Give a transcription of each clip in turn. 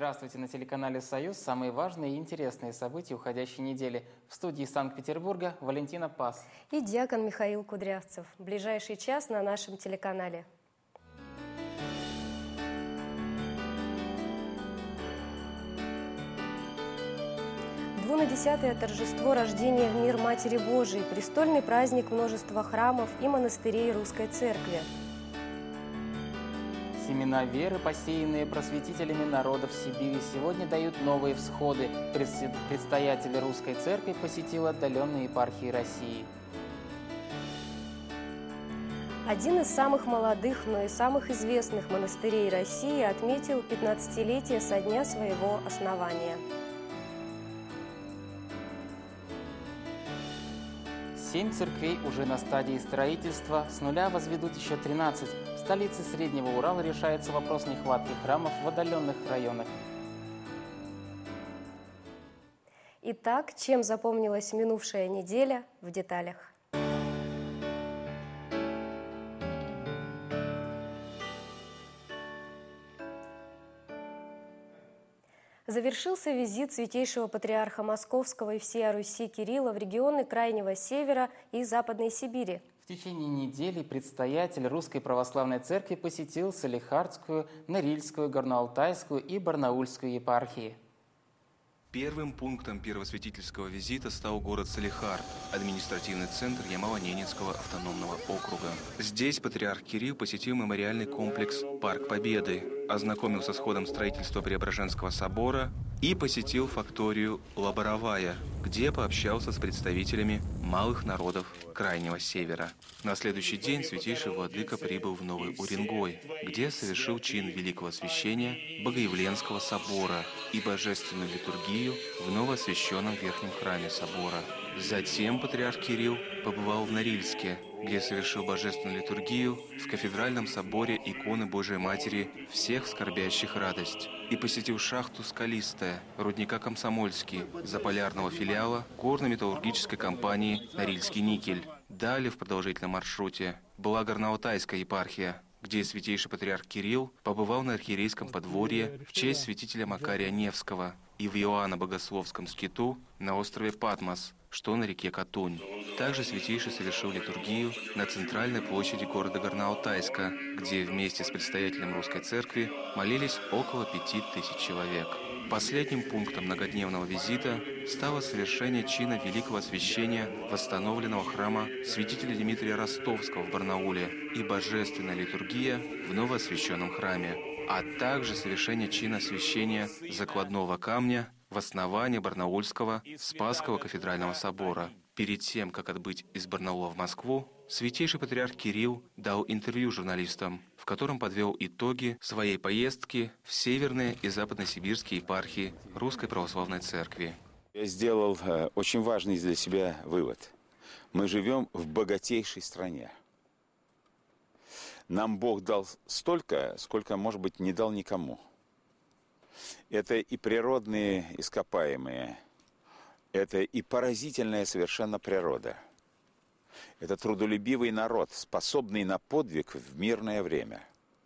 Здравствуйте, на телеканале «Союз» самые важные и интересные события уходящей недели. В студии Санкт-Петербурга Валентина Пас и диакон Михаил Кудрявцев. В ближайший час на нашем телеканале. Двунадесятое торжество рождения в мир Матери Божией, престольный праздник множества храмов и монастырей Русской Церкви. Семена веры, посеянные просветителями народов Сибири, сегодня дают новые всходы. Предстоятель Русской Церкви посетил отдаленные епархии России. Один из самых молодых, но и самых известных монастырей России отметил 15-летие со дня своего основания. 7 церквей уже на стадии строительства, с нуля возведут еще 13. В столице Среднего Урала решается вопрос нехватки храмов в отдаленных районах. Итак, чем запомнилась минувшая неделя, в деталях. Завершился визит святейшего патриарха Московского и всея Руси Кирилла в регионы Крайнего Севера и Западной Сибири. В течение недели предстоятель Русской Православной Церкви посетил Салихардскую, Норильскую, Горно-Алтайскую и Барнаульскую епархии. Первым пунктом первосвятительского визита стал город Салихард, административный центр Ямало-Ненецкого автономного округа. Здесь патриарх Кирилл посетил мемориальный комплекс «Парк Победы», ознакомился с ходом строительства Преображенского собора и посетил факторию «Лаборовая», где пообщался с представителями малых народов Крайнего Севера. На следующий день святейший владыка прибыл в Новый Уренгой, где совершил чин великого освящения Богоявленского собора и божественную литургию в новоосвященном верхнем храме собора. Затем патриарх Кирилл побывал в Норильске, где совершил божественную литургию в кафедральном соборе иконы Божией Матери всех скорбящих радость и посетил шахту «Скалистая» рудника «Комсомольский» заполярного филиала горно-металлургической компании «Норильский никель». Далее в продолжительном маршруте была Горно-Алтайская епархия, где святейший патриарх Кирилл побывал на архиерейском подворье в честь святителя Макария Невского и в Иоанна Богословском скиту на острове Патмос, что на реке Катунь. Также святейший совершил литургию на центральной площади города Горно-Алтайска, где вместе с предстоятелем Русской Церкви молились около 5000 человек. Последним пунктом многодневного визита стало совершение чина великого освящения восстановленного храма святителя Дмитрия Ростовского в Барнауле и божественная литургия в новоосвященном храме, а также совершение чина освящения закладного камня в основании Барнаульского Спасского кафедрального собора. Перед тем, как отбыть из Барнаула в Москву, святейший патриарх Кирилл дал интервью журналистам, в котором подвел итоги своей поездки в северные и западносибирские епархии Русской Православной Церкви. Я сделал очень важный для себя вывод. Мы живем в богатейшей стране. Нам Бог дал столько, сколько, может быть, не дал никому. Это и природные ископаемые, это и поразительная совершенно природа. Это трудолюбивый народ, способный на подвиг в мирное время.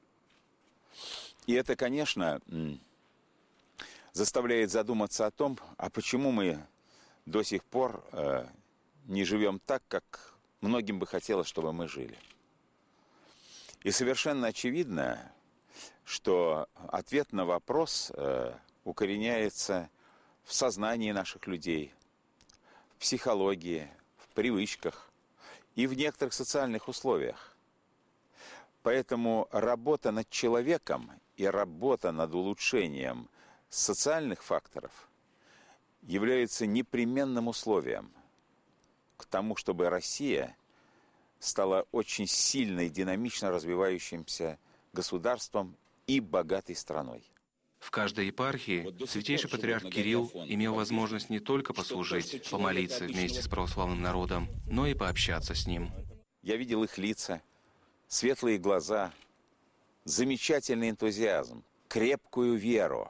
И это, конечно, заставляет задуматься о том, а почему мы до сих пор не живем так, как многим бы хотелось, чтобы мы жили. И совершенно очевидно, что ответ на вопрос укореняется в сознании наших людей, в психологии, в привычках и в некоторых социальных условиях. Поэтому работа над человеком и работа над улучшением социальных факторов является непременным условием к тому, чтобы Россия стала очень сильной, динамично развивающимся государством и богатой страной. В каждой епархии святейший патриарх Кирилл имел возможность не только послужить, помолиться вместе с православным народом, но и пообщаться с ним. Я видел их лица, светлые глаза, замечательный энтузиазм, крепкую веру.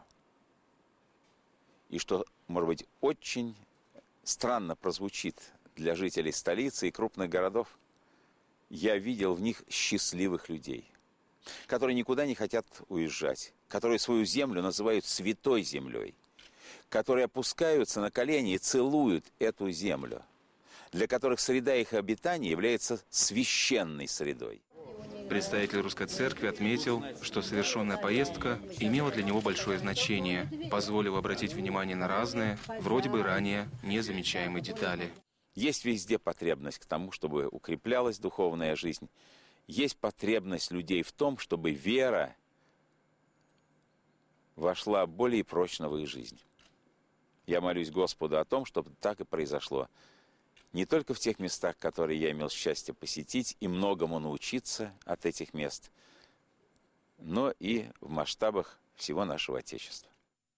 И что, может быть, очень странно прозвучит для жителей столицы и крупных городов, я видел в них счастливых людей, которые никуда не хотят уезжать, которые свою землю называют святой землей, которые опускаются на колени и целуют эту землю, для которых среда их обитания является священной средой. Представитель Русской Церкви отметил, что совершенная поездка имела для него большое значение, позволив обратить внимание на разные, вроде бы ранее незамечаемые детали. Есть везде потребность к тому, чтобы укреплялась духовная жизнь. Есть потребность людей в том, чтобы вера вошла более прочно в их жизнь. Я молюсь Господу о том, чтобы так и произошло. Не только в тех местах, которые я имел счастье посетить, и многому научиться от этих мест, но и в масштабах всего нашего Отечества.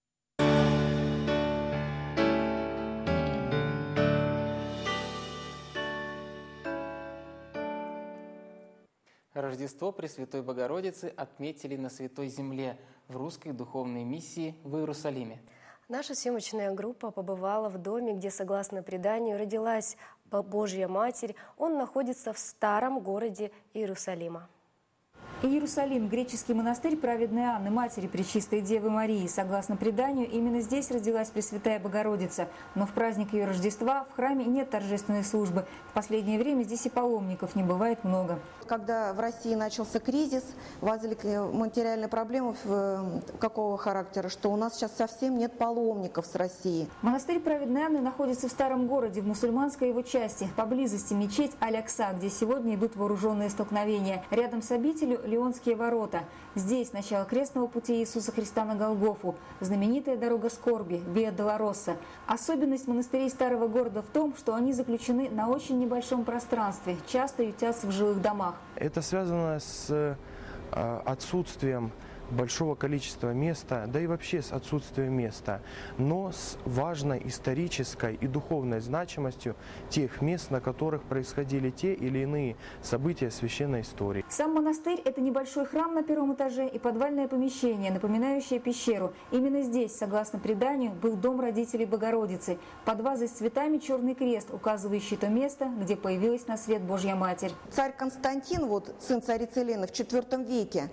Рождество Пресвятой Богородицы отметили на Святой Земле в русской духовной миссии в Иерусалиме. Наша съемочная группа побывала в доме, где, согласно преданию, родилась Божья Матерь. Он находится в старом городе Иерусалима. Иерусалим – греческий монастырь праведной Анны, матери Пречистой Девы Марии. Согласно преданию, именно здесь родилась Пресвятая Богородица. Но в праздник ее Рождества в храме нет торжественной службы. В последнее время здесь и паломников не бывает много. Когда в России начался кризис, возникли материальные проблемы какого характера, что у нас сейчас совсем нет паломников с России. Монастырь праведной Анны находится в старом городе, в мусульманской его части. Поблизости мечеть Аль-Акса, где сегодня идут вооруженные столкновения. Рядом с обителью Леонские ворота. Здесь начало крестного пути Иисуса Христа на Голгофу. Знаменитая дорога скорби, Виа Долороса. Особенность монастырей старого города в том, что они заключены на очень небольшом пространстве, часто ютятся в жилых домах. Это связано с отсутствием большого количества места, да и вообще с отсутствием места, но с важной исторической и духовной значимостью тех мест, на которых происходили те или иные события священной истории. Сам монастырь – это небольшой храм на первом этаже и подвальное помещение, напоминающее пещеру. Именно здесь, согласно преданию, был дом родителей Богородицы. Под вазой с цветами черный крест, указывающий то место, где появилась на свет Божья Матерь. Царь Константин, сын царицы Елены, в IV веке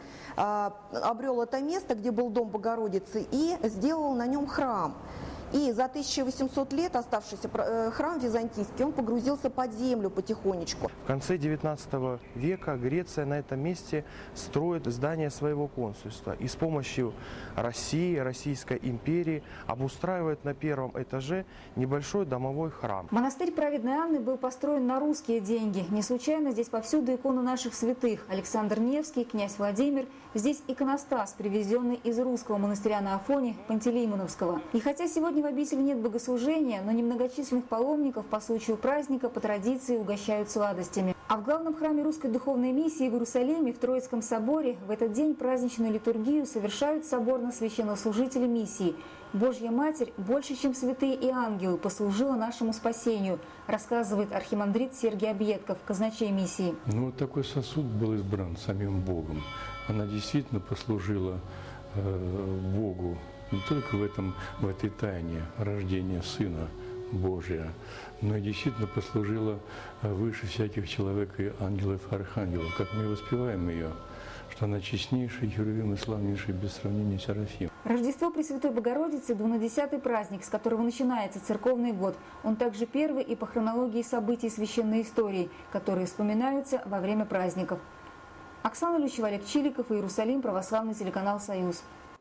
обрел это место, где был дом Богородицы, и сделал на нем храм. И за 1800 лет оставшийся храм византийский, он погрузился под землю потихонечку. В конце 19 века Греция на этом месте строит здание своего консульства. И с помощью России, Российской империи обустраивает на первом этаже небольшой домовой храм. Монастырь праведной Анны был построен на русские деньги. Не случайно здесь повсюду иконы наших святых. Александр Невский, князь Владимир. Здесь иконостас, привезенный из русского монастыря на Афоне, Пантелеймоновского. И хотя сегодня в обители нет богослужения, но немногочисленных паломников по случаю праздника по традиции угощают сладостями. А в главном храме русской духовной миссии в Иерусалиме, в Троицком соборе, в этот день праздничную литургию совершают соборно-священнослужители миссии. Божья Матерь больше, чем святые и ангелы, послужила нашему спасению, рассказывает архимандрит Сергий Объедков, казначей миссии. Вот такой сосуд был избран самим Богом. Она действительно послужила Богу не только в этой тайне рождения Сына Божия, но и действительно послужила выше всяких человек и ангелов и архангелов, как мы воспеваем ее, что она честнейшая, херувим и славнейший, без сравнения Серафим. Рождество Пресвятой Богородицы – 12-й праздник, с которого начинается церковный год. Он также первый и по хронологии событий священной истории, которые вспоминаются во время праздников. Оксана Лючева, Олег Чиликов, Иерусалим, православный телеканал «Союз».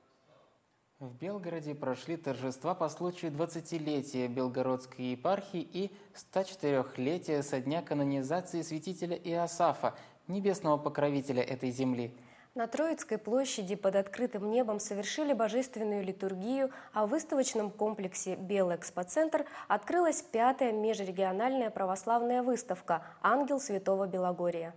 В Белгороде прошли торжества по случаю 20-летия Белгородской епархии и 104-летия со дня канонизации святителя Иосафа, небесного покровителя этой земли. На Троицкой площади под открытым небом совершили божественную литургию, а в выставочном комплексе «Белэкспоцентр» открылась 5-я межрегиональная православная выставка «Ангел Святого Белогория».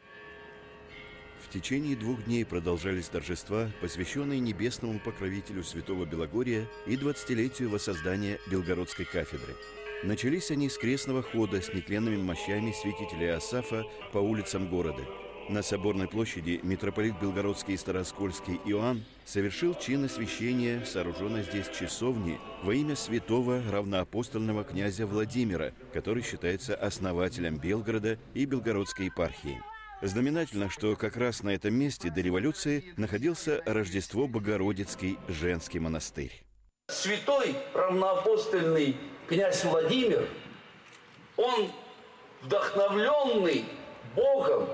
В течение 2 дней продолжались торжества, посвященные небесному покровителю Святого Белогория и 20-летию воссоздания Белгородской кафедры. Начались они с крестного хода с нетленными мощами святителя Иосафа по улицам города. На Соборной площади митрополит Белгородский и Староскольский Иоанн совершил чин освящения, сооруженной здесь часовни, во имя святого равноапостольного князя Владимира, который считается основателем Белгорода и Белгородской епархии. Знаменательно, что как раз на этом месте до революции находился Рождество Богородицкий женский монастырь. Святой равноапостольный князь Владимир, он, вдохновленный Богом,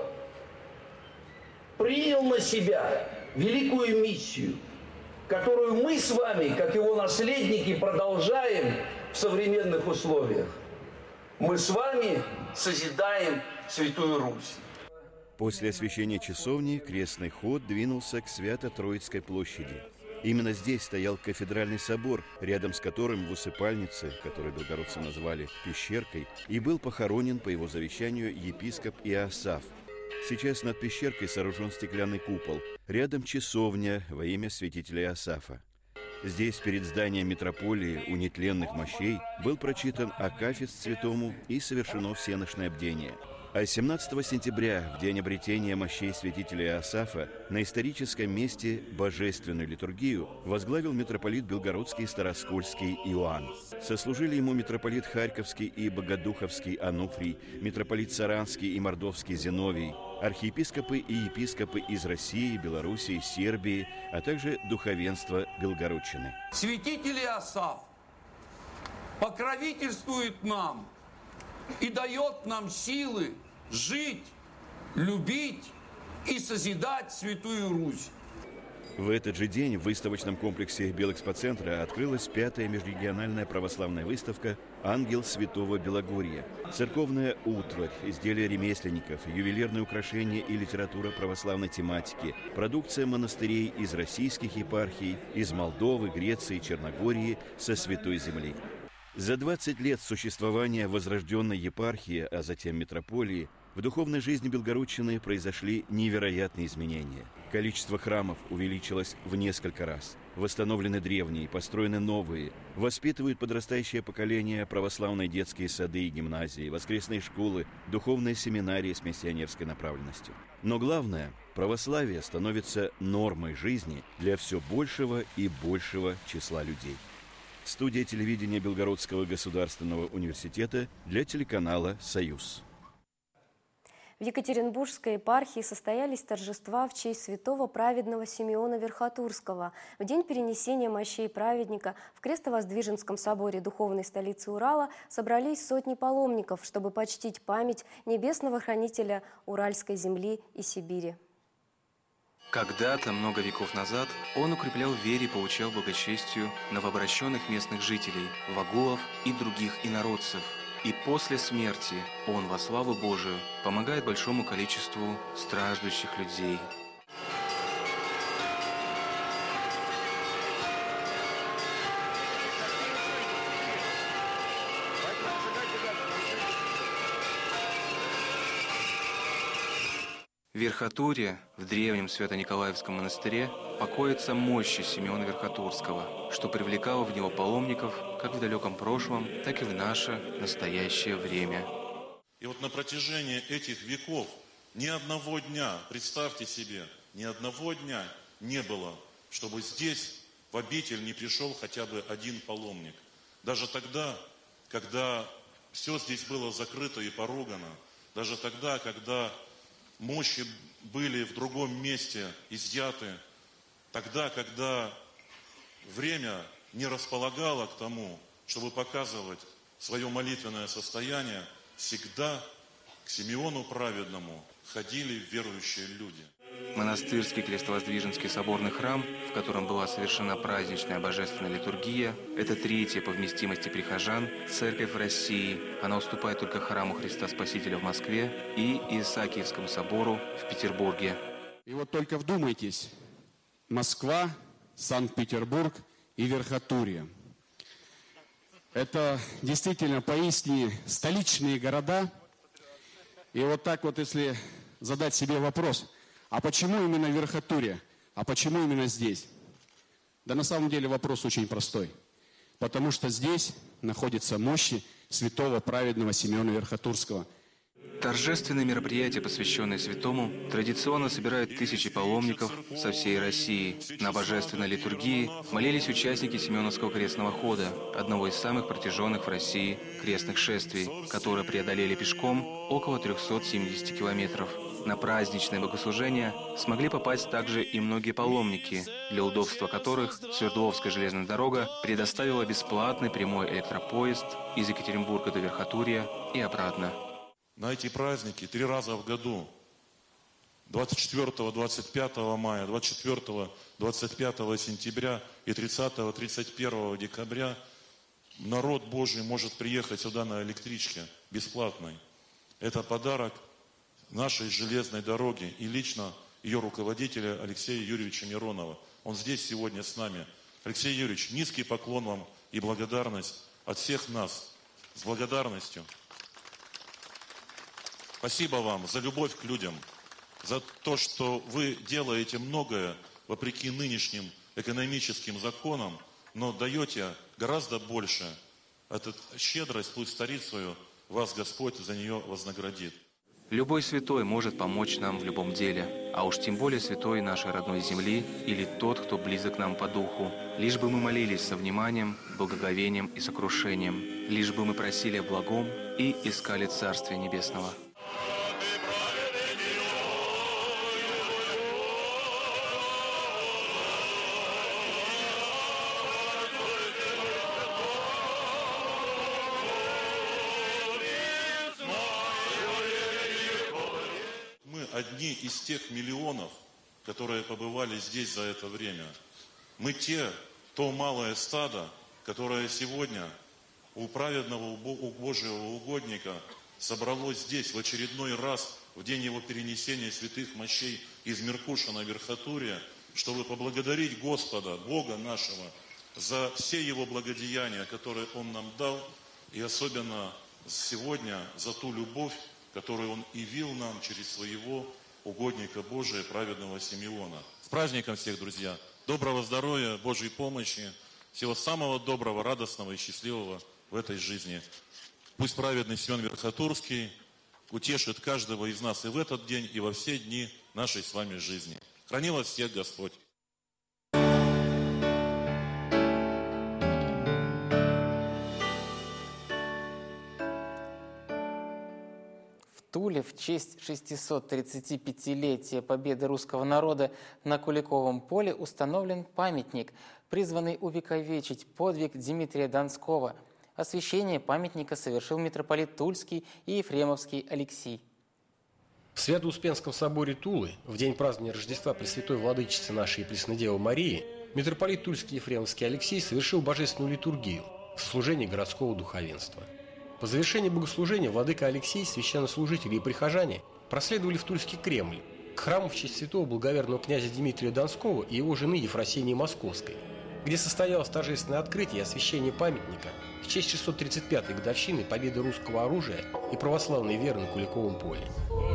принял на себя великую миссию, которую мы с вами, как его наследники, продолжаем в современных условиях. Мы с вами созидаем Святую Русь. После освящения часовни крестный ход двинулся к Свято-Троицкой площади. Именно здесь стоял кафедральный собор, рядом с которым в усыпальнице, которую белгородцы назвали пещеркой, и был похоронен по его завещанию епископ Иосаф. Сейчас над пещеркой сооружен стеклянный купол, рядом часовня во имя святителя Иосафа. Здесь, перед зданием митрополии у нетленных мощей, был прочитан акафист святому и совершено всеношное бдение. А 17 сентября, в день обретения мощей святителя Иосафа, на историческом месте божественную литургию возглавил митрополит Белгородский Староскольский Иоанн. Сослужили ему митрополит Харьковский и Богодуховский Ануфрий, митрополит Саранский и Мордовский Зиновий, архиепископы и епископы из России, Белоруссии, Сербии, а также духовенство Белгородчины. Святитель Иосаф покровительствует нам и дает нам силы жить, любить и созидать Святую Русь. В этот же день в выставочном комплексе Белэкспоцентра открылась 5-я межрегиональная православная выставка «Ангел Святого Белогорья». Церковная утварь, изделия ремесленников, ювелирные украшения и литература православной тематики, продукция монастырей из российских епархий, из Молдовы, Греции, Черногории, со Святой Земли. За 20 лет существования возрожденной епархии, а затем митрополии, в духовной жизни Белгородчины произошли невероятные изменения. Количество храмов увеличилось в несколько раз. Восстановлены древние, построены новые. Воспитывают подрастающее поколение православные детские сады и гимназии, воскресные школы, духовные семинарии с миссионерской направленностью. Но главное, православие становится нормой жизни для все большего и большего числа людей. Студия телевидения Белгородского государственного университета для телеканала «Союз». В Екатеринбургской епархии состоялись торжества в честь святого праведного Симеона Верхотурского. В день перенесения мощей праведника в Крестовоздвиженском соборе духовной столицы Урала собрались сотни паломников, чтобы почтить память небесного хранителя Уральской земли и Сибири. Когда-то, много веков назад, он укреплял в вере и получал благочестию новообращенных местных жителей, вагулов и других инородцев. И после смерти он во славу Божию помогает большому количеству страждущих людей. В Верхотуре, в древнем Свято-Николаевском монастыре, покоятся мощи Симеона Верхотурского, что привлекало в него паломников как в далеком прошлом, так и в наше настоящее время. И вот на протяжении этих веков ни одного дня, представьте себе, ни одного дня не было, чтобы здесь, в обитель, не пришел хотя бы один паломник. Даже тогда, когда все здесь было закрыто и поругано, даже тогда, когда мощи были в другом месте изъяты, тогда, когда время не располагало к тому, чтобы показывать свое молитвенное состояние, всегда к Симеону Праведному ходили верующие люди. Монастырский Крестовоздвиженский соборный храм, в котором была совершена праздничная божественная литургия, это третья по вместимости прихожан церковь в России. Она уступает только храму Христа Спасителя в Москве и Исаакиевскому собору в Петербурге. И вот только вдумайтесь, Москва, Санкт-Петербург и Верхотурье. Это действительно поистине столичные города. И вот так вот, если задать себе вопрос, а почему именно Верхотурье? А почему именно здесь? Да на самом деле вопрос очень простой. Потому что здесь находятся мощи святого праведного Симеона Верхотурского. Торжественные мероприятия, посвященные святому, традиционно собирают тысячи паломников со всей России. На божественной литургии молились участники Семеновского крестного хода, одного из самых протяженных в России крестных шествий, которые преодолели пешком около 370 километров. На праздничное богослужение смогли попасть также и многие паломники, для удобства которых Свердловская железная дорога предоставила бесплатный прямой электропоезд из Екатеринбурга до Верхотурья и обратно. На эти праздники 3 раза в году, 24-25 мая, 24-25 сентября и 30-31 декабря, народ Божий может приехать сюда на электричке бесплатной. Это подарок нашей железной дороги и лично ее руководителя Алексея Юрьевича Миронова. Он здесь сегодня с нами. Алексей Юрьевич, низкий поклон вам и благодарность от всех нас. С благодарностью. Спасибо вам за любовь к людям, за то, что вы делаете многое вопреки нынешним экономическим законам, но даете гораздо больше. Эта щедрость, пусть старит свою, вас Господь за нее вознаградит. Любой святой может помочь нам в любом деле, а уж тем более святой нашей родной земли или тот, кто близок нам по духу. Лишь бы мы молились со вниманием, благоговением и сокрушением, лишь бы мы просили о благом и искали Царствия Небесного. Одни из тех миллионов, которые побывали здесь за это время. Мы то малое стадо, которое сегодня у праведного, у Божьего угодника собралось здесь в очередной раз в день его перенесения святых мощей из Меркуша на Верхотурье, чтобы поблагодарить Господа, Бога нашего, за все его благодеяния, которые Он нам дал, и особенно сегодня за ту любовь, которую Он явил нам через своего угодника Божия, праведного Симеона. С праздником всех, друзья! Доброго здоровья, Божьей помощи, всего самого доброго, радостного и счастливого в этой жизни. Пусть праведный Симеон Верхотурский утешит каждого из нас и в этот день, и во все дни нашей с вами жизни. Храни вас всех Господь! В Туле в честь 635-летия победы русского народа на Куликовом поле установлен памятник, призванный увековечить подвиг Дмитрия Донского. Освящение памятника совершил митрополит Тульский и Ефремовский Алексий. В Свято-Успенском соборе Тулы в день празднования Рождества Пресвятой Владычицы нашей Преснодевы Марии митрополит Тульский и Ефремовский Алексей совершил божественную литургию в служении городского духовенства. По завершении богослужения владыка Алексей, священнослужители и прихожане проследовали в Тульский Кремль, к храму в честь святого благоверного князя Дмитрия Донского и его жены Ефросинии Московской, где состоялось торжественное открытие и освящение памятника в честь 635-й годовщины победы русского оружия и православной веры на Куликовом поле.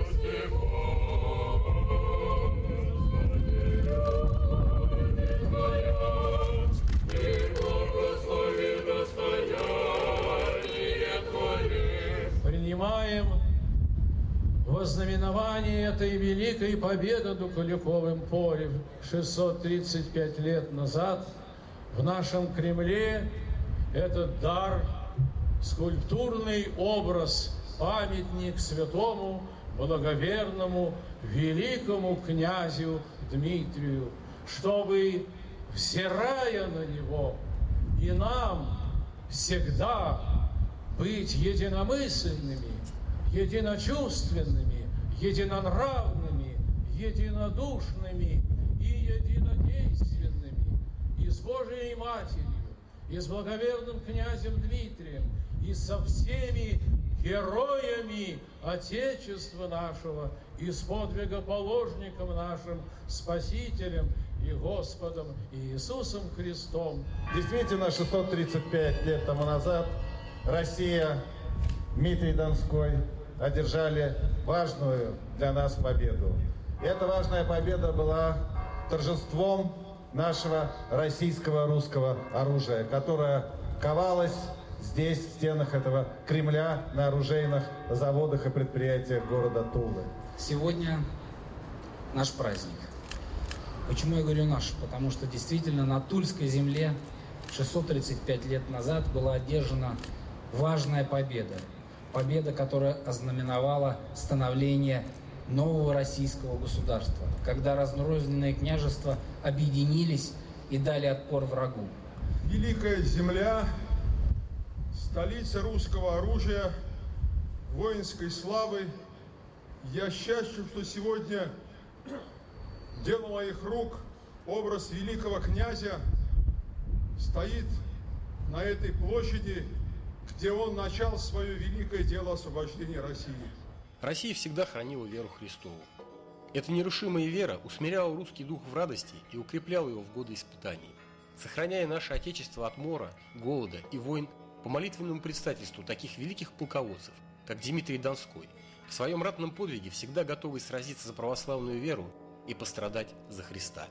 Принимаем вознаменование этой великой победы на Куликовом поле 635 лет назад в нашем Кремле этот дар, скульптурный образ, памятник святому, благоверному, великому князю Дмитрию, чтобы, взирая на него, и нам всегда быть единомысленными, единочувственными, единонравными, единодушными и единодейственными, и с Божией Матерью, и с благоверным князем Дмитрием, и со всеми героями Отечества нашего, и с подвигоположником нашим, Спасителем и Господом Иисусом Христом. Действительно, 635 лет тому назад Россия, Дмитрий Донской одержали важную для нас победу. И эта важная победа была торжеством нашего российского русского оружия, которое ковалось здесь, в стенах этого Кремля, на оружейных заводах и предприятиях города Тулы. Сегодня наш праздник. Почему я говорю наш? Потому что действительно на Тульской земле 635 лет назад была одержана важная победа. Победа, которая ознаменовала становление нового российского государства, когда разрозненные княжества объединились и дали отпор врагу. Великая земля, столица русского оружия, воинской славы. Я счастлив, что сегодня дело моих рук, образ великого князя стоит на этой площади, где он начал свое великое дело освобождения России. Россия всегда хранила веру Христову. Эта нерушимая вера усмиряла русский дух в радости и укрепляла его в годы испытаний. Сохраняя наше Отечество от мора, голода и войн по молитвенному предстательству таких великих полководцев, как Дмитрий Донской, в своем ратном подвиге всегда готовый сразиться за православную веру и пострадать за Христа.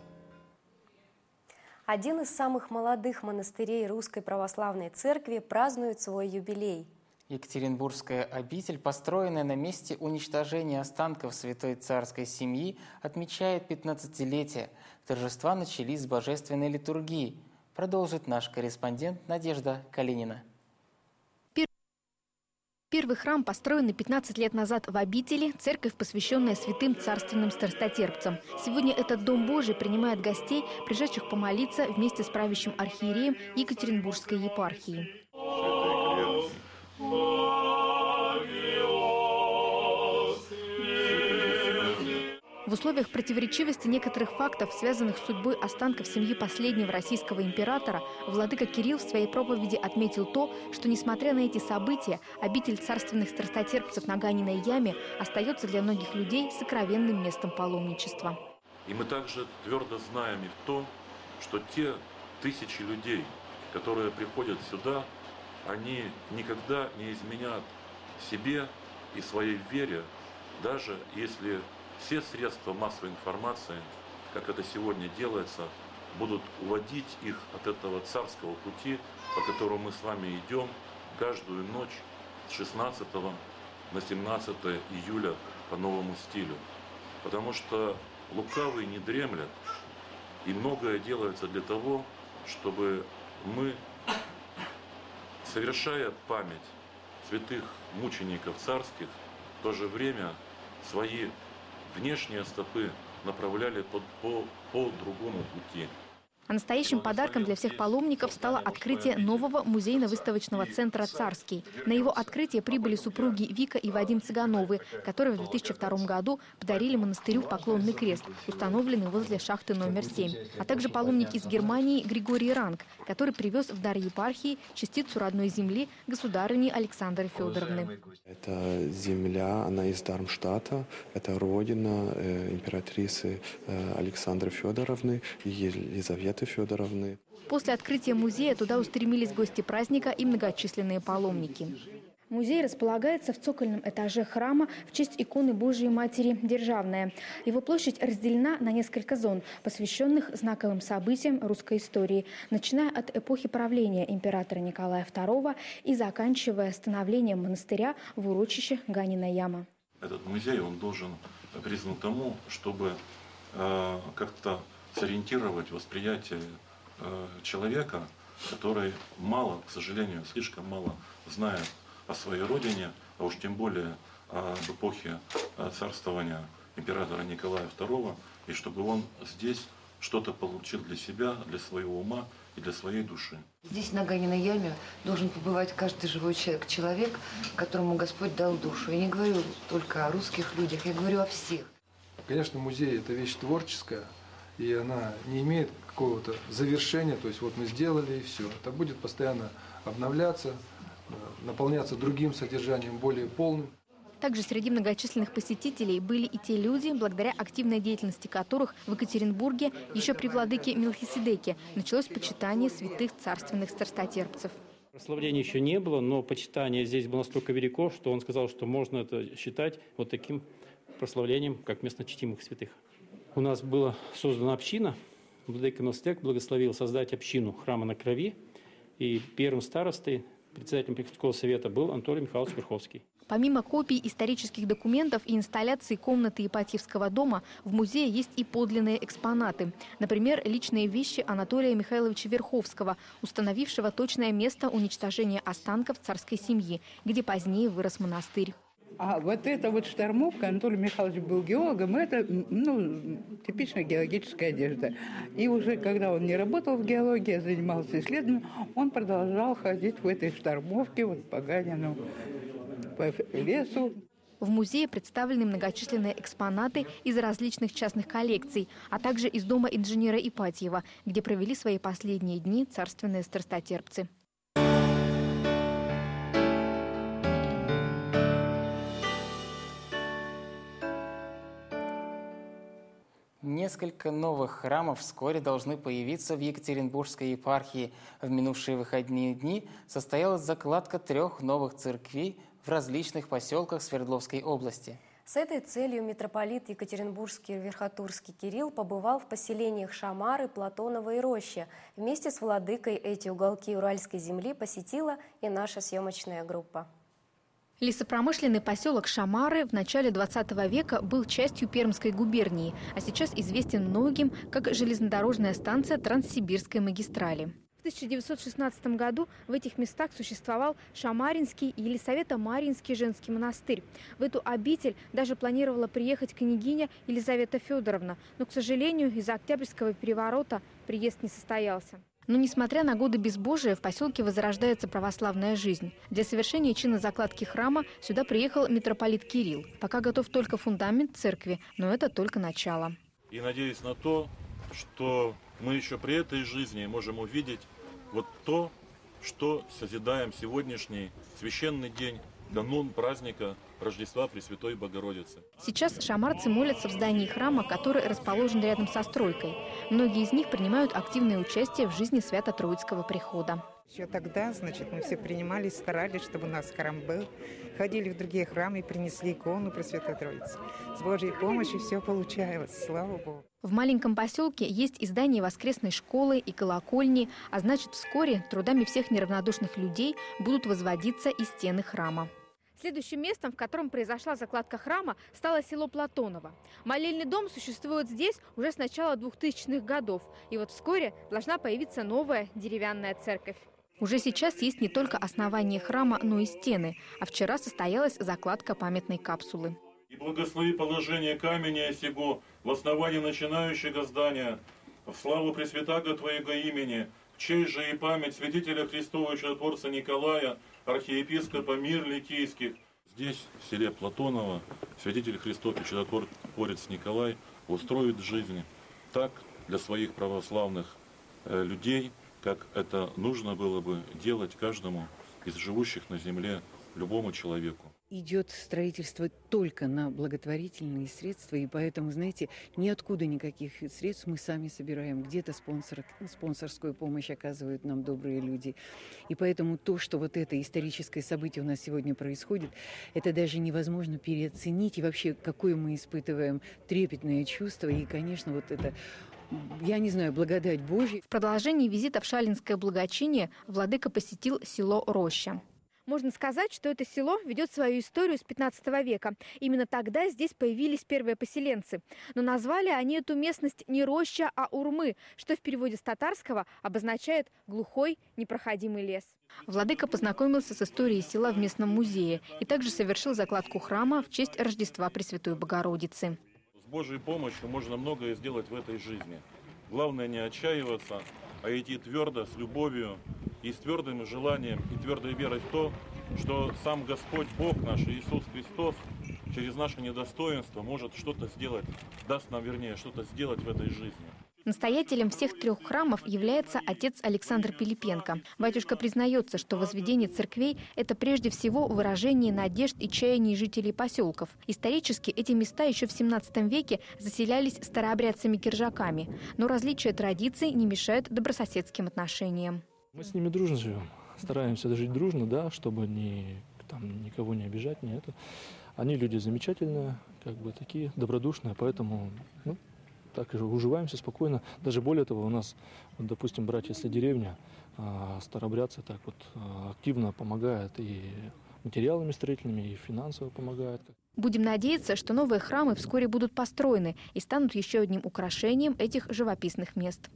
Один из самых молодых монастырей Русской Православной Церкви празднует свой юбилей. Екатеринбургская обитель, построенная на месте уничтожения останков святой царской семьи, отмечает 15-летие. Торжества начались с божественной литургии. Продолжит наш корреспондент Надежда Калинина. Первый храм, построенный 15 лет назад в обители, церковь, посвященная святым царственным страстотерпцам. Сегодня этот Дом Божий принимает гостей, пришедших помолиться вместе с правящим архиереем Екатеринбургской епархии. В условиях противоречивости некоторых фактов, связанных с судьбой останков семьи последнего российского императора, владыка Кирилл в своей проповеди отметил то, что, несмотря на эти события, обитель царственных страстотерпцев на Ганиной яме остается для многих людей сокровенным местом паломничества. И мы также твердо знаем и то, что те тысячи людей, которые приходят сюда, они никогда не изменят себе и своей вере, даже если все средства массовой информации, как это сегодня делается, будут уводить их от этого царского пути, по которому мы с вами идем каждую ночь с 16 на 17 июля по новому стилю. Потому что лукавый не дремлет, и многое делается для того, чтобы мы, совершая память святых мучеников царских, в то же время свои внешние стопы направляли по другому пути. А настоящим подарком для всех паломников стало открытие нового музейно-выставочного центра «Царский». На его открытие прибыли супруги Вика и Вадим Цыгановы, которые в 2002 году подарили монастырю поклонный крест, установленный возле шахты номер 7. А также паломник из Германии Григорий Ранг, который привез в дар епархии частицу родной земли государыни Александры Федоровны. Это земля, она из Дармштадта, это родина императрицы Александры Федоровны и Елизаветы Федоровны. После открытия музея туда устремились гости праздника и многочисленные паломники. Музей располагается в цокольном этаже храма в честь иконы Божией Матери Державная. Его площадь разделена на несколько зон, посвященных знаковым событиям русской истории, начиная от эпохи правления императора Николая II и заканчивая становлением монастыря в урочище Ганина яма. Этот музей, он должен призван к тому, чтобы как-то сориентировать восприятие человека, который мало, к сожалению, слишком мало знает о своей родине, а уж тем более об эпохе царствования императора Николая II, и чтобы он здесь что-то получил для себя, для своего ума и для своей души. Здесь, на Ганиной яме, должен побывать каждый живой человек, которому Господь дал душу. Я не говорю только о русских людях, я говорю о всех. Конечно, музей – это вещь творческая, и она не имеет какого-то завершения, то есть вот мы сделали и все. Это будет постоянно обновляться, наполняться другим содержанием, более полным. Также среди многочисленных посетителей были и те люди, благодаря активной деятельности которых в Екатеринбурге еще при владыке Мелхиседеке началось почитание святых царственных страстотерпцев. Прославления еще не было, но почитание здесь было настолько велико, что он сказал, что можно это считать вот таким прославлением, как местно чтимых святых. У нас была создана община, владыка Мелхиседек благословил создать общину храма на Крови, и первым старостой председателем приходского совета был Анатолий Михайлович Верховский. Помимо копий исторических документов и инсталляций комнаты Ипатьевского дома, в музее есть и подлинные экспонаты. Например, личные вещи Анатолия Михайловича Верховского, установившего точное место уничтожения останков царской семьи, где позднее вырос монастырь. А вот эта вот штормовка, Анатолий Михайлович был геологом, это типичная геологическая одежда. И уже когда он не работал в геологии, а занимался исследованием, он продолжал ходить в этой штормовке, вот по Ганину, по лесу. В музее представлены многочисленные экспонаты из различных частных коллекций, а также из дома инженера Ипатьева, где провели свои последние дни царственные страстотерпцы. Несколько новых храмов вскоре должны появиться в Екатеринбургской епархии. В минувшие выходные дни состоялась закладка 3 новых церквей в различных поселках Свердловской области. С этой целью митрополит Екатеринбургский и Верхотурский Кирилл побывал в поселениях Шамары, Платоново и Роща. Вместе с владыкой эти уголки уральской земли посетила и наша съемочная группа. Лесопромышленный поселок Шамары в начале 20 века был частью Пермской губернии, а сейчас известен многим как железнодорожная станция Транссибирской магистрали. В 1916 году в этих местах существовал Шамаринский и Елисавето-Марьинский женский монастырь. В эту обитель даже планировала приехать княгиня Елизавета Федоровна, но, к сожалению, из-за Октябрьского переворота приезд не состоялся. Но, несмотря на годы безбожия, в поселке возрождается православная жизнь. Для совершения чина закладки храма сюда приехал митрополит Кирилл. Пока готов только фундамент церкви, но это только начало. И надеюсь на то, что мы еще при этой жизни можем увидеть вот то, что созидаем сегодняшний священный день, канун праздника Рождества Пресвятой Богородицы. Сейчас шамарцы молятся в здании храма, который расположен рядом со стройкой. Многие из них принимают активное участие в жизни Свято-Троицкого прихода. Еще тогда, значит, мы все принимали, старались, чтобы у нас храм был. Ходили в другие храмы и принесли икону Пресвятой Троицы. С Божьей помощью все получалось, слава Богу. В маленьком поселке есть и здание воскресной школы, и колокольни, а значит, вскоре трудами всех неравнодушных людей будут возводиться и стены храма. Следующим местом, в котором произошла закладка храма, стало село Платоново. Молельный дом существует здесь уже с начала 2000-х годов. И вот вскоре должна появиться новая деревянная церковь. Уже сейчас есть не только основание храма, но и стены. А вчера состоялась закладка памятной капсулы. И благослови положение камня сего в основании начинающего здания, в славу Пресвятаго Твоего имени, в честь же и память святителя Христова чудотворца Николая, архиепископа мир ликийских. Здесь, в селе Платоново, святитель Христов и чудотворец Николай устроит жизнь так для своих православных людей, как это нужно было бы делать каждому из живущих на земле, любому человеку. Идет строительство только на благотворительные средства, и поэтому, знаете, ниоткуда никаких средств мы сами собираем. Где-то спонсорскую помощь оказывают нам добрые люди. И поэтому то, что вот это историческое событие у нас сегодня происходит, это даже невозможно переоценить. И вообще, какое мы испытываем трепетное чувство. И, конечно, вот это... Я не знаю, благодать Божья. В продолжении визита в Шалинское благочиние владыка посетил село Роща. Можно сказать, что это село ведет свою историю с 15 века. Именно тогда здесь появились первые поселенцы. Но назвали они эту местность не Роща, а Урмы, что в переводе с татарского обозначает «глухой, непроходимый лес». Владыка познакомился с историей села в местном музее и также совершил закладку храма в честь Рождества Пресвятой Богородицы. С Божьей помощью можно многое сделать в этой жизни. Главное не отчаиваться, а идти твердо, с любовью и с твердым желанием и твердой верой в то, что сам Господь Бог наш Иисус Христос через наше недостоинство может что-то сделать, даст нам, вернее, что-то сделать в этой жизни. Настоятелем всех 3 храмов является отец Александр Пилипенко. Батюшка признается, что возведение церквей – это прежде всего выражение надежд и чаяний жителей поселков. Исторически эти места еще в 17 веке заселялись старообрядцами-киржаками. Но различия традиций не мешают добрососедским отношениям. Мы с ними дружно живем. Стараемся жить дружно, да, чтобы никого не обижать. Не это. Они люди замечательные, такие добродушные, поэтому... так и уживаемся спокойно. Даже более того, у нас, допустим, брать, если деревня, старообрядцы так вот активно помогают и материалами строительными, и финансово помогают. Будем надеяться, что новые храмы вскоре будут построены и станут еще одним украшением этих живописных мест.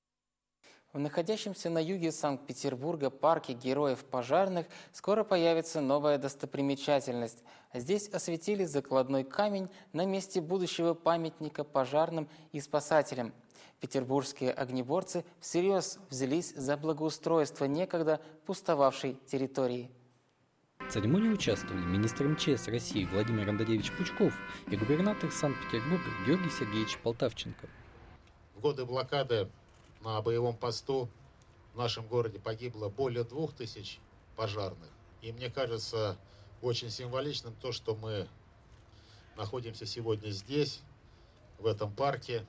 В находящемся на юге Санкт-Петербурга парке героев пожарных скоро появится новая достопримечательность. Здесь осветили закладной камень на месте будущего памятника пожарным и спасателям. Петербургские огнеборцы всерьез взялись за благоустройство некогда пустовавшей территории. В церемонии участвовали министр МЧС России Владимир Андреевич Пучков и губернатор Санкт-Петербурга Георгий Сергеевич Полтавченко. В годы блокады на боевом посту в нашем городе погибло более 2000 пожарных. И мне кажется очень символичным то, что мы находимся сегодня здесь, в этом парке,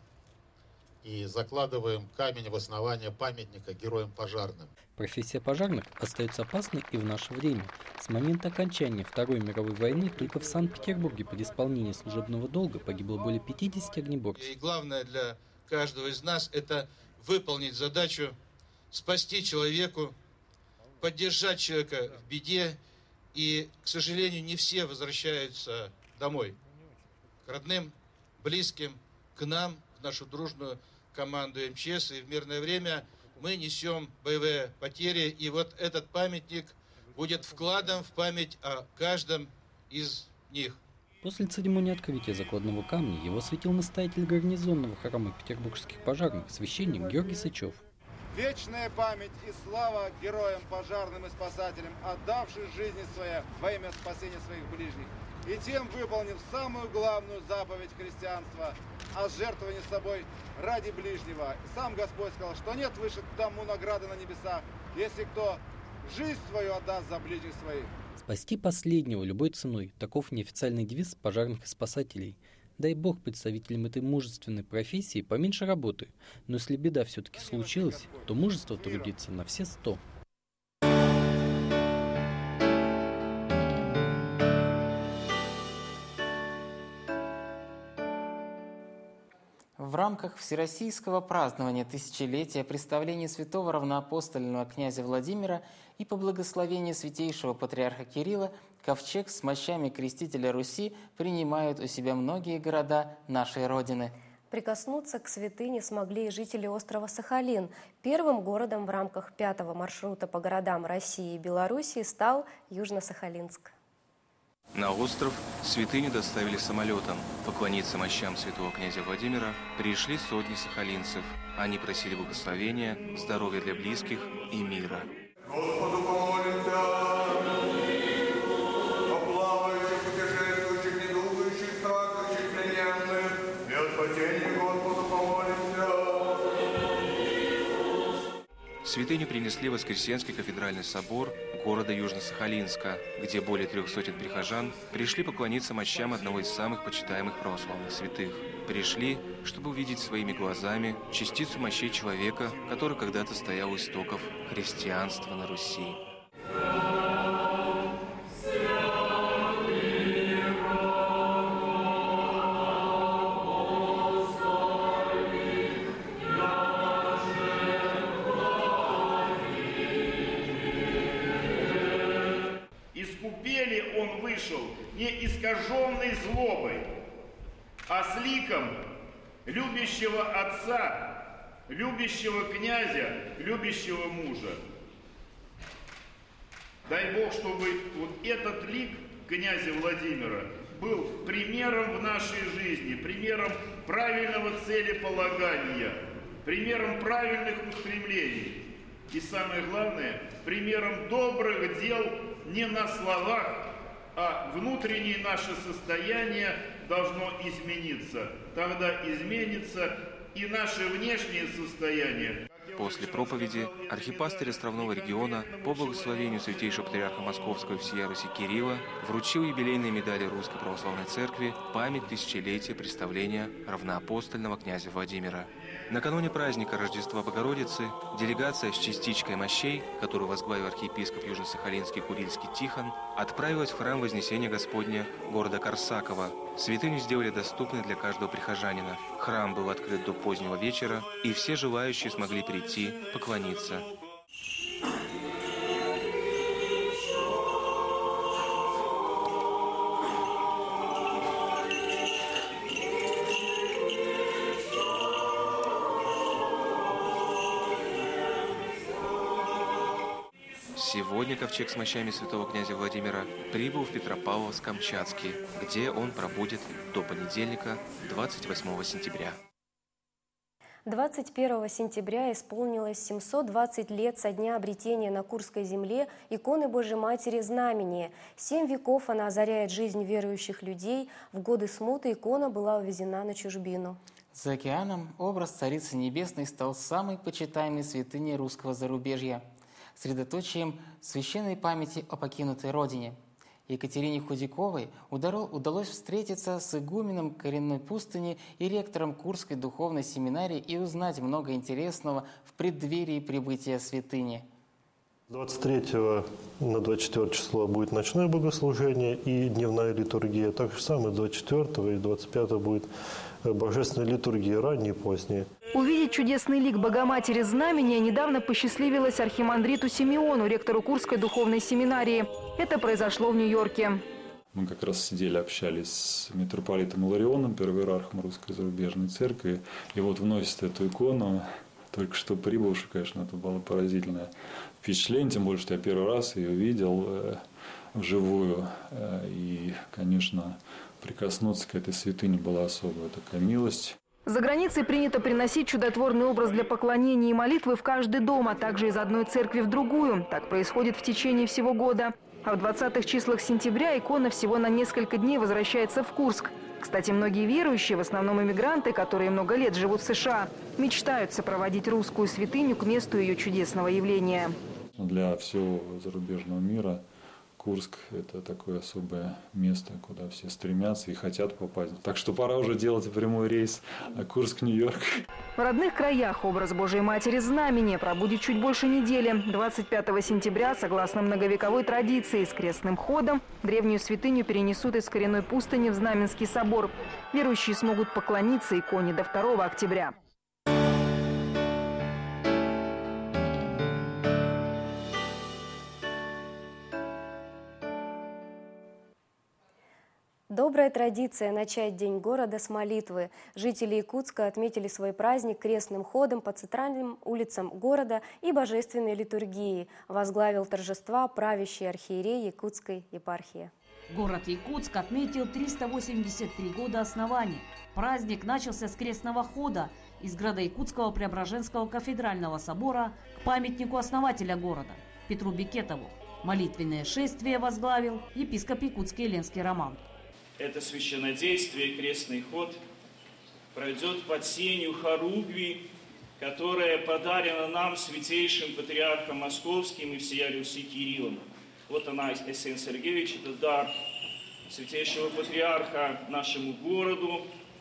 и закладываем камень в основание памятника героям пожарным. Профессия пожарных остается опасной и в наше время. С момента окончания Второй мировой войны только в Санкт-Петербурге при исполнении служебного долга погибло более 50 огнеборцев. И главное для каждого из нас – это выполнить задачу, спасти человеку, поддержать человека в беде. И, к сожалению, не все возвращаются домой, к родным, близким, к нам, в нашу дружную команду МЧС. И в мирное время мы несем боевые потери. И вот этот памятник будет вкладом в память о каждом из них. После церемонии открытия закладного камня его осветил настоятель гарнизонного храма петербургских пожарных, священник Георгий Сычев. Вечная память и слава героям пожарным и спасателям, отдавшим жизни свои во имя спасения своих ближних, и тем выполнив самую главную заповедь христианства о жертвовании собой ради ближнего. Сам Господь сказал, что нет выше тому награды на небесах, если кто жизнь свою отдаст за ближних своих. Спасти последнего любой ценой – таков неофициальный девиз пожарных и спасателей. Дай бог представителям этой мужественной профессии поменьше работы, но если беда все-таки случилась, то мужество трудится на все 100. В рамках всероссийского празднования тысячелетия представления святого равноапостольного князя Владимира и по благословению святейшего патриарха Кирилла ковчег с мощами крестителя Руси принимают у себя многие города нашей Родины. Прикоснуться к святыне смогли и жители острова Сахалин. Первым городом в рамках 5-го маршрута по городам России и Белоруссии стал Южно-Сахалинск. На остров святыню доставили самолетом. Поклониться мощам святого князя Владимира пришли сотни сахалинцев. Они просили благословения, здоровья для близких и мира. Господу помолимся! О плавающих, путешествующих, недугающих, страждущих, плененных, и о спасении Господу помолимся! Святыню принесли в Воскресенский кафедральный собор города Южно-Сахалинска, где более 300 прихожан пришли поклониться мощам одного из самых почитаемых православных святых. Пришли, чтобы увидеть своими глазами частицу мощей человека, который когда-то стоял у истоков христианства на Руси. Он вышел не искаженный злобой, а с ликом любящего отца, любящего князя, любящего мужа. Дай Бог, чтобы вот этот лик князя Владимира был примером в нашей жизни, примером правильного целеполагания, примером правильных устремлений и, самое главное, примером добрых дел не на словах, а внутреннее наше состояние должно измениться. Тогда изменится и наше внешнее состояние. После проповеди архипастырь островного региона по благословению святейшего патриарха Московского и всея Руси Кирилла вручил юбилейные медали Русской Православной Церкви в память тысячелетия представления равноапостольного князя Владимира. Накануне праздника Рождества Богородицы делегация с частичкой мощей, которую возглавил архиепископ Южно-Сахалинский Курильский Тихон, отправилась в храм Вознесения Господня города Корсакова. Святыню сделали доступной для каждого прихожанина. Храм был открыт до позднего вечера, и все желающие смогли прийти, поклониться. Сегодня ковчег с мощами святого князя Владимира прибыл в Петропавловск-Камчатский, где он пробудет до понедельника, 28 сентября. 21 сентября исполнилось 720 лет со дня обретения на Курской земле иконы Божьей Матери Знамения. 7 веков она озаряет жизнь верующих людей. В годы смуты икона была увезена на чужбину. За океаном образ Царицы Небесной стал самой почитаемой святыней русского зарубежья, средоточием священной памяти о покинутой родине. Екатерине Худяковой удалось встретиться с игуменом коренной пустыни и ректором Курской духовной семинарии и узнать много интересного в преддверии прибытия святыни. 23 на 24 число будет ночное богослужение и дневная литургия. Так же самое 24 и 25 будет божественная литургия, ранняя и поздняя. Увидеть чудесный лик Богоматери Знамения недавно посчастливилось архимандриту Симеону, ректору Курской духовной семинарии. Это произошло в Нью-Йорке. Мы как раз сидели, общались с митрополитом Иларионом, первоиерархом Русской зарубежной церкви. И вот вносит эту икону, только что прибывшую, конечно, это было поразительное впечатление, тем более, что я первый раз ее видел вживую. И, конечно, прикоснуться к этой святыне была особая такая милость. За границей принято приносить чудотворный образ для поклонения и молитвы в каждый дом, а также из одной церкви в другую. Так происходит в течение всего года. А в 20-х числах сентября икона всего на несколько дней возвращается в Курск. Кстати, многие верующие, в основном иммигранты, которые много лет живут в США, мечтают сопроводить русскую святыню к месту ее чудесного явления. Для всего зарубежного мира Курск – это такое особое место, куда все стремятся и хотят попасть. Так что пора уже делать прямой рейс Курск-Нью-Йорк. В родных краях образ Божией Матери Знамения пробудет чуть больше недели. 25 сентября, согласно многовековой традиции, с крестным ходом древнюю святыню перенесут из коренной пустыни в Знаменский собор. Верующие смогут поклониться иконе до 2 октября. Добрая традиция начать День города с молитвы. Жители Якутска отметили свой праздник крестным ходом по центральным улицам города и божественной литургией. Возглавил торжества правящий архиерей Якутской епархии. Город Якутск отметил 383 года основания. Праздник начался с крестного хода из Градо-Якутского Преображенского кафедрального собора к памятнику основателя города Петру Бекетову. Молитвенное шествие возглавил епископ Якутский Ленский Роман. Это священнодействие, крестный ход, пройдет под сенью хоругви, которая подарена нам святейшим патриархом Московским и всея Руси Кириллом. Вот она, Эссен Сергеевич, это дар святейшего патриарха нашему городу,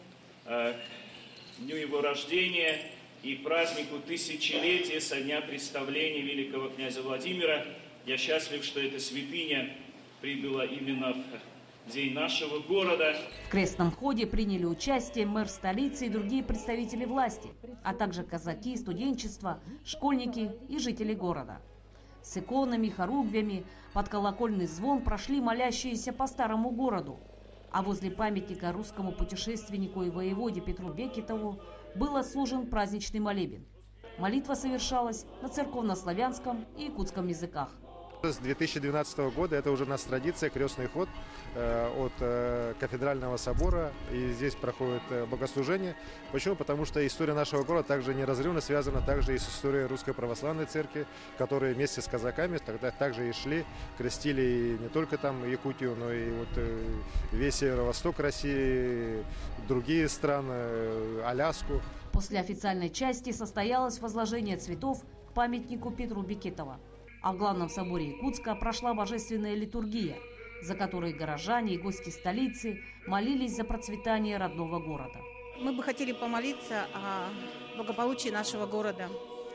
к дню его рождения и празднику тысячелетия со дня представления великого князя Владимира. Я счастлив, что эта святыня прибыла именно в день нашего города. В крестном ходе приняли участие мэр столицы и другие представители власти, а также казаки, студенчество, школьники и жители города. С иконами, хоругвями под колокольный звон прошли молящиеся по старому городу, а возле памятника русскому путешественнику и воеводе Петру Бекетову был отслужен праздничный молебен. Молитва совершалась на церковнославянском и якутском языках. С 2012 года это уже у нас традиция, крестный ход от кафедрального собора, и здесь проходит богослужение. Почему? Потому что история нашего города также неразрывно связана также и с историей Русской Православной Церкви, которые вместе с казаками тогда также и шли, крестили не только там Якутию, но и вот весь северо-восток России, другие страны, Аляску. После официальной части состоялось возложение цветов к памятнику Петру Бекетова. А в главном соборе Якутска прошла божественная литургия, за которой горожане и гости столицы молились за процветание родного города. Мы бы хотели помолиться о благополучии нашего города,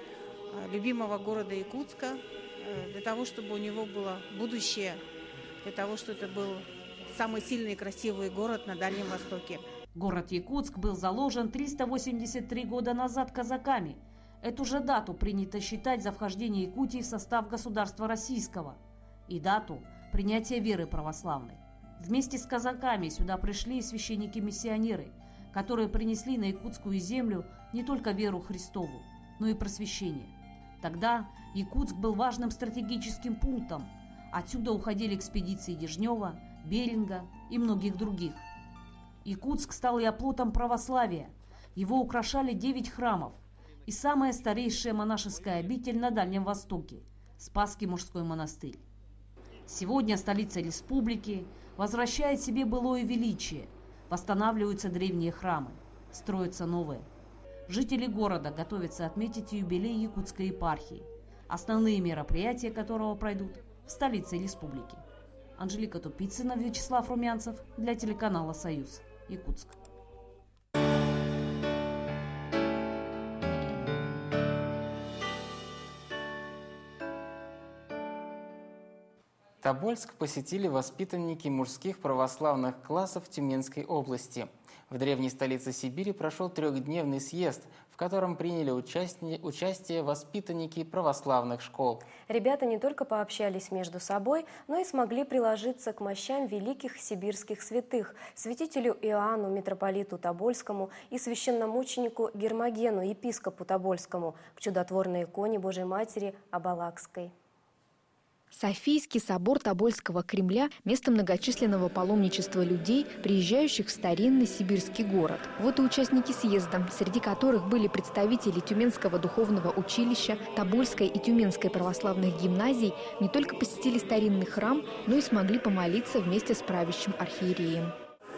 любимого города Якутска, для того, чтобы у него было будущее, для того, чтобы это был самый сильный и красивый город на Дальнем Востоке. Город Якутск был заложен 383 года назад казаками. Эту же дату принято считать за вхождение Якутии в состав государства российского и дату принятия веры православной. Вместе с казаками сюда пришли и священники-миссионеры, которые принесли на якутскую землю не только веру Христову, но и просвещение. Тогда Якутск был важным стратегическим пунктом. Отсюда уходили экспедиции Дежнева, Беринга и многих других. Якутск стал и оплотом православия. Его украшали 9 храмов и самая старейшая монашеская обитель на Дальнем Востоке – Спасский мужской монастырь. Сегодня столица республики возвращает себе былое величие, восстанавливаются древние храмы, строятся новые. Жители города готовятся отметить юбилей Якутской епархии, основные мероприятия которого пройдут в столице республики. Анжелика Тупицына, Вячеслав Румянцев для телеканала «Союз», Якутск. Тобольск посетили воспитанники мужских православных классов Тюменской области. В древней столице Сибири прошел 3-дневный съезд, в котором приняли участие воспитанники православных школ. Ребята не только пообщались между собой, но и смогли приложиться к мощам великих сибирских святых, святителю Иоанну, митрополиту Тобольскому и священномученику Гермогену, епископу Тобольскому, к чудотворной иконе Божьей Матери Абалакской. Софийский собор Тобольского Кремля – место многочисленного паломничества людей, приезжающих в старинный сибирский город. Вот и участники съезда, среди которых были представители Тюменского духовного училища, Тобольской и Тюменской православных гимназий, не только посетили старинный храм, но и смогли помолиться вместе с правящим архиереем.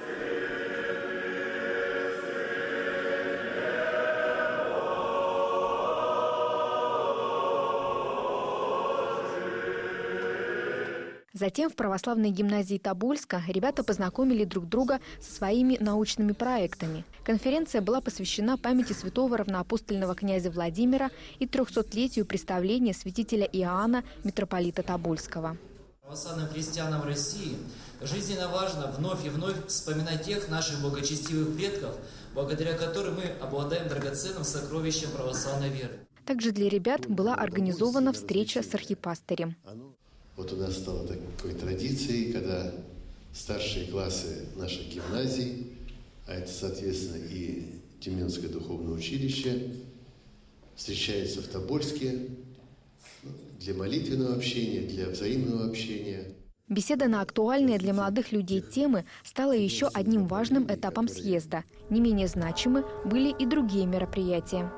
Затем в православной гимназии Тобольска ребята познакомили друг друга со своими научными проектами. Конференция была посвящена памяти святого равноапостольного князя Владимира и 300-летию представления святителя Иоанна, митрополита Тобольского. Православным христианам России жизненно важно вновь и вновь вспоминать тех наших благочестивых предков, благодаря которым мы обладаем драгоценным сокровищем православной веры. Также для ребят была организована встреча с архипастырем. Вот у нас стало такой традицией, когда старшие классы наших гимназий, а это, соответственно, и Тюменское духовное училище, встречаются в Тобольске для молитвенного общения, для взаимного общения. Беседа на актуальные для молодых людей темы стала еще одним важным этапом съезда. Не менее значимы были и другие мероприятия.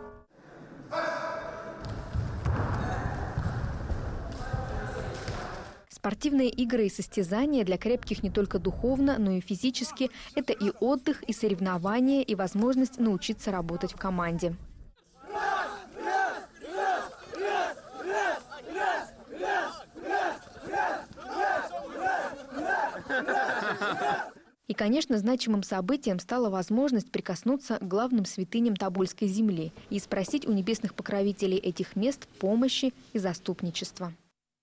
Спортивные игры и состязания для крепких не только духовно, но и физически – это и отдых, и соревнования, и возможность научиться работать в команде. И, конечно, значимым событием стала возможность прикоснуться к главным святыням Тобольской земли и спросить у небесных покровителей этих мест помощи и заступничества.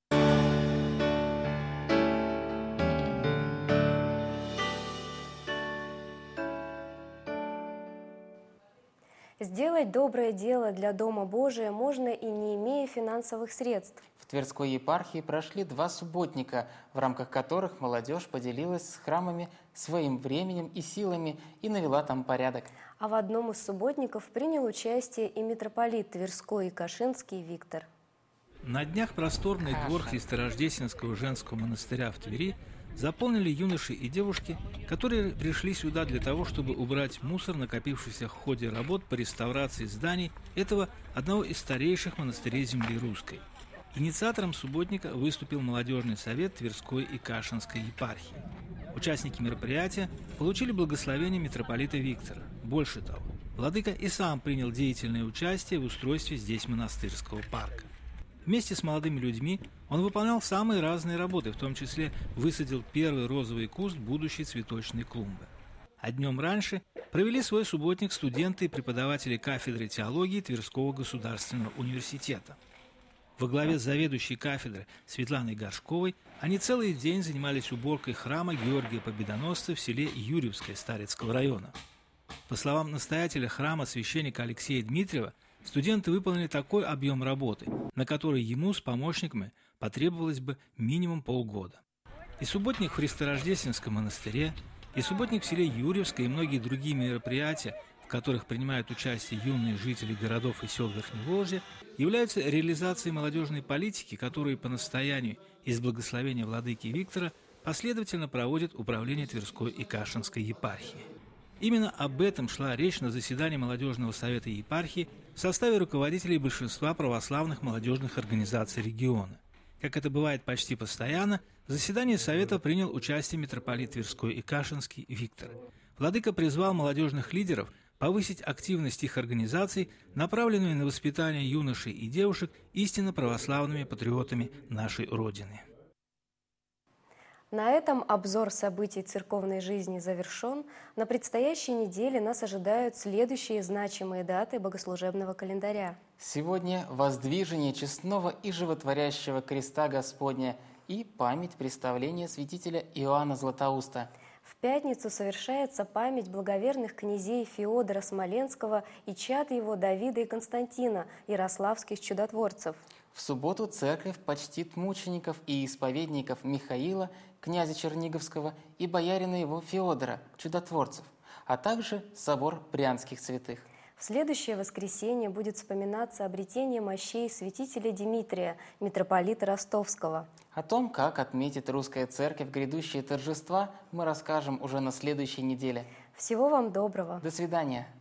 Сделать доброе дело для Дома Божия можно и не имея финансовых средств. В Тверской епархии прошли 2 субботника, в рамках которых молодежь поделилась с храмами своим временем и силами и навела там порядок. А в одном из субботников принял участие и митрополит Тверской и Кашинский Виктор. На днях просторный двор Христорождественского женского монастыря в Твери заполнили юноши и девушки, которые пришли сюда для того, чтобы убрать мусор, накопившийся в ходе работ по реставрации зданий этого одного из старейших монастырей земли русской. Инициатором субботника выступил молодежный совет Тверской и Кашинской епархии. Участники мероприятия получили благословение митрополита Виктора. Больше того, владыка и сам принял деятельное участие в устройстве здесь монастырского парка. Вместе с молодыми людьми он выполнял самые разные работы, в том числе высадил первый розовый куст будущей цветочной клумбы. А днем раньше провели свой субботник студенты и преподаватели кафедры теологии Тверского государственного университета. Во главе с заведующей кафедры Светланой Горшковой они целый день занимались уборкой храма Георгия Победоносца в селе Юрьевское Старицкого района. По словам настоятеля храма священника Алексея Дмитриева, студенты выполнили такой объем работы, на который ему с помощниками потребовалось бы минимум полгода. И субботник в Христорождественском монастыре, и субботник в селе Юрьевское, и многие другие мероприятия, в которых принимают участие юные жители городов и сел Верхневолжья, являются реализацией молодежной политики, которую по настоянию и с благословения владыки Виктора последовательно проводит управление Тверской и Кашинской епархии. Именно об этом шла речь на заседании молодежного совета епархии в составе руководителей большинства православных молодежных организаций региона. Как это бывает почти постоянно, в заседании совета принял участие митрополит Тверской и Кашинский Виктор. Владыка призвал молодежных лидеров повысить активность их организаций, направленную на воспитание юношей и девушек истинно православными патриотами нашей Родины. На этом обзор событий церковной жизни завершен. На предстоящей неделе нас ожидают следующие значимые даты богослужебного календаря. Сегодня воздвижение честного и животворящего креста Господня и память представления святителя Иоанна Златоуста. В пятницу совершается память благоверных князей Феодора Смоленского и чад его Давида и Константина, ярославских чудотворцев. В субботу церковь почтит мучеников и исповедников Михаила, князя Черниговского, и боярина его Феодора, чудотворцев, а также собор Брянских святых. В следующее воскресенье будет вспоминаться обретение мощей святителя Димитрия, митрополита Ростовского. О том, как отметит русская церковь грядущие торжества, мы расскажем уже на следующей неделе. Всего вам доброго. До свидания.